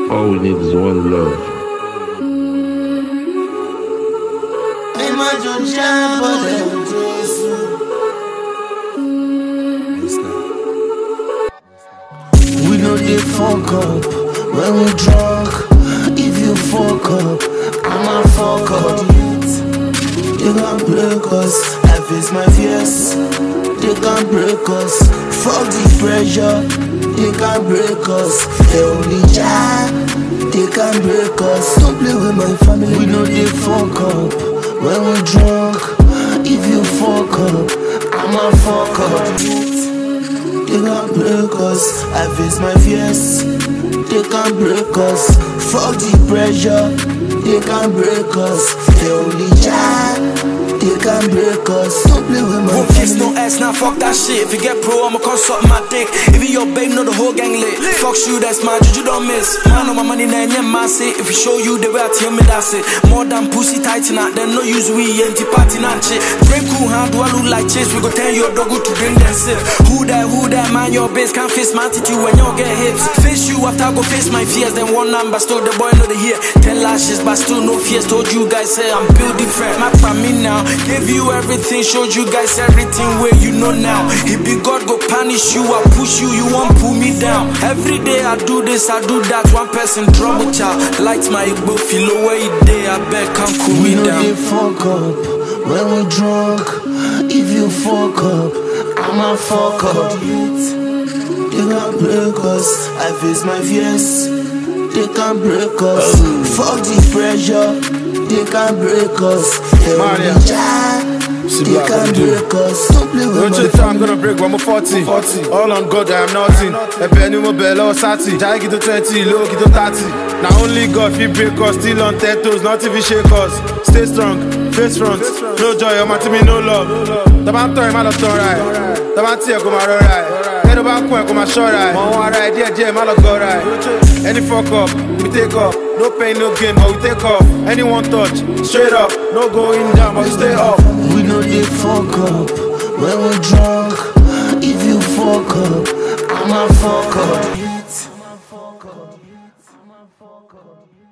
All we need is one love. We know they fuck up when we drunk. If you fuck up, I'ma fuck up. They gon' break us. I face my fears. They can't break us. Fuck the pressure. They can't break us. They only jab. They can't break us. Don't play with my family. We know they fuck up when we drunk. If you fuck up, I'ma fuck up. They can't break us. I face my fears. They can't break us. Fuck the pressure. They can't break us. They only jab. They can't break us. Don't play with my family. No ass, now fuck that shit. If you get pro, I'ma come suck my dick. Even your babe know the whole gang lit. Fuck you, that's my juju, don't miss. Man on my money, now yeah, man say. If you show you the way I tell me that's it. More than pussy tight tonight, then no use we empty party and shit. Break cool, how do I look like Chase? We go tell your dog to bring them sip. Who that, man, your base can't face my attitude when y'all get hips. Face you after I go face my fears. Then one number, still the boy know the here. 10 lashes, but still no fears. Told you guys, say I'm built different. My family now. Gave you everything, showed you guys everything where you know now. If be God go punish you, I push you, you won't pull me down. Every day I do this, I do that. One person drum with y'all. Lights my Igbo, feel low way day, I bet can't cool me down. We know they fuck up when we drunk. If you fuck up, I'ma fuck up. They can't break us. I face my fears. They can't break us. Fuck the pressure. They can't break us. They only jab. They can't break us. Don't play with my family. I'm gonna break one more 40. All on God, I am nothing. A penny more bello sati. Jai get to 20, low get to 30. Now only God fi break us. Still on 10 toes, not if he shake us. Stay strong, face front. No joy, I'm at me, no love. The man toy, man, don't right. The man tear, come out right. Head over and come out short right. Man, one right, yeah, man, go right. Any fuck up, we take up. No pain, no gain, but we take off. Anyone touch, straight up. No going down, but we stay up. We know they fuck up when we drunk. If you fuck up, I'ma fuck up.